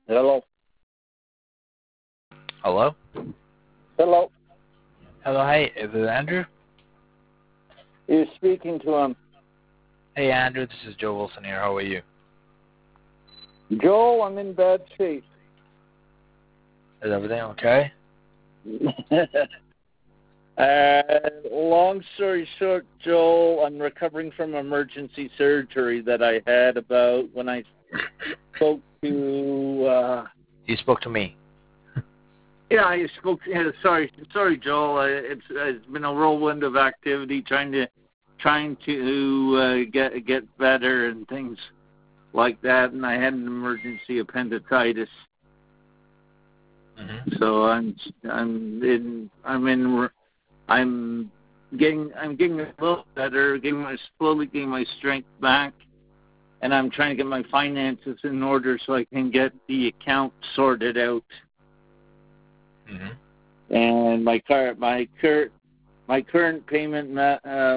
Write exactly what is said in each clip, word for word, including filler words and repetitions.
Hello. Hello? Hello. Hello, hey, is it Andrew? You're speaking to him. Hey, Andrew, this is Joe Wilson here. How are you? Joel, I'm in bad shape. Is everything okay? uh, long story short, Joel, I'm recovering from emergency surgery that I had about when I spoke to... Uh, you spoke to me. Yeah, I spoke. Yeah, sorry, sorry, Joel. Uh, it's it's been a whirlwind of activity, trying to trying to uh, get get better and things like that. And I had an emergency appendicitis, Mm-hmm. so I'm I'm in I'm in I'm getting I'm getting a little better, getting my slowly getting my strength back, and I'm trying to get my finances in order so I can get the account sorted out. Mm-hmm. And my car, my current, my current payment, uh,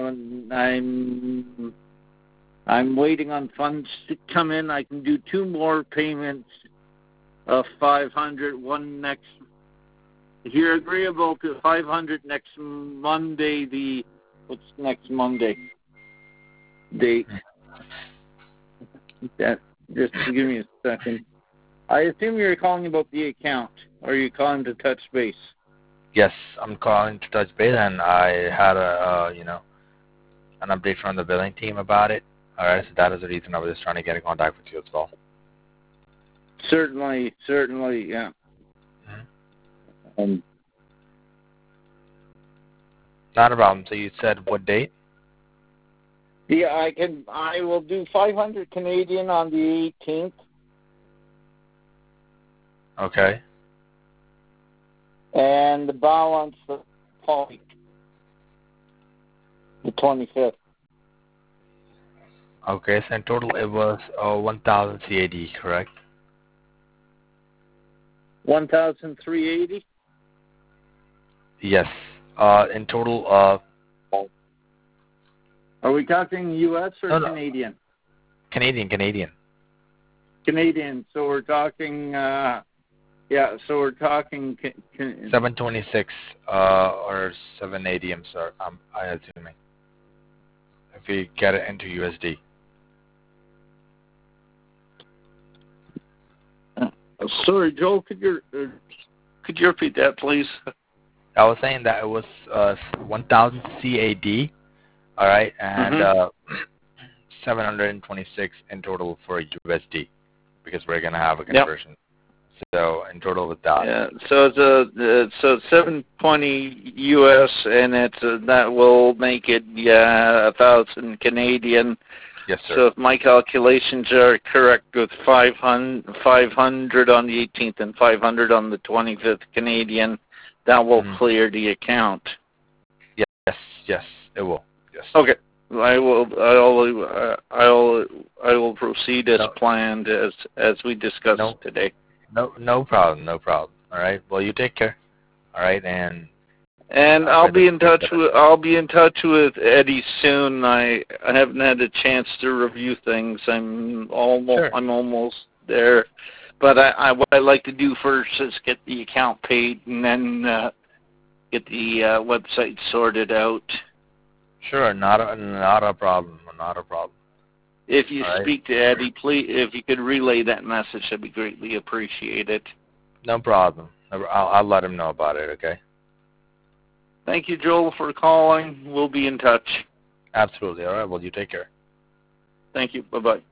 I'm, I'm waiting on funds to come in. I can do two more payments of five hundred. One next, if you're agreeable to five hundred next Monday. The what's next Monday? Date. That just give me a second. I assume you're calling about the account, or are you calling to touch base? Yes, I'm calling to touch base, and I had a, uh, you know, an update from the billing team about it. All right, so that is the reason I was just trying to get in contact with you as well. Certainly, certainly, yeah. Mm-hmm. Um, Not a problem. So you said what date? yeah, I can. I will do five hundred Canadian on the eighteenth. Okay. And the balance for Paul, the twenty-fifth. Okay, so in total it was uh, one thousand C A D, correct? one thousand three hundred eighty? Yes. Uh, in total, uh, Are we talking U S or no, no. Canadian? Canadian, Canadian. Canadian. So we're talking, uh, yeah, so we're talking... Can, can, seven twenty-six uh, or seven eighty, I'm sorry, I'm, I'm assuming. If we get it into U S D. Uh, sorry, Joel, could you, uh, could you repeat that, please? I was saying that it was uh, one thousand C A D, all right, and Mm-hmm. uh, seven hundred twenty-six in total for U S D, because we're going to have a conversion. Yep. So in total with that. Yeah, so it's a it's a seven twenty U S and it's a, that will make it yeah a thousand Canadian. Yes, sir. So if my calculations are correct, with five hundred, five hundred on the eighteenth and five hundred on the twenty-fifth Canadian, that will mm-hmm. clear the account. Yes, yes, it will. Yes. Okay. I will. I'll. Uh, I'll. I will proceed as no. planned, as as we discussed no. today. No, no problem, no problem. All right. Well, you take care. All right, and and uh, I'll be in touch with I'll be in touch with Eddie soon. I I haven't had a chance to review things. I'm almost sure. I'm almost there, but I, I what I like to do first is get the account paid and then uh, get the uh, website sorted out. Sure, not a not a problem, not a problem. If you All speak right. to Eddie, please, if you could relay that message, that'd be greatly appreciated. No problem. I'll, I'll let him know about it, okay? Thank you, Joel, for calling. We'll be in touch. Absolutely. All right. Well, you take care. Thank you. Bye-bye.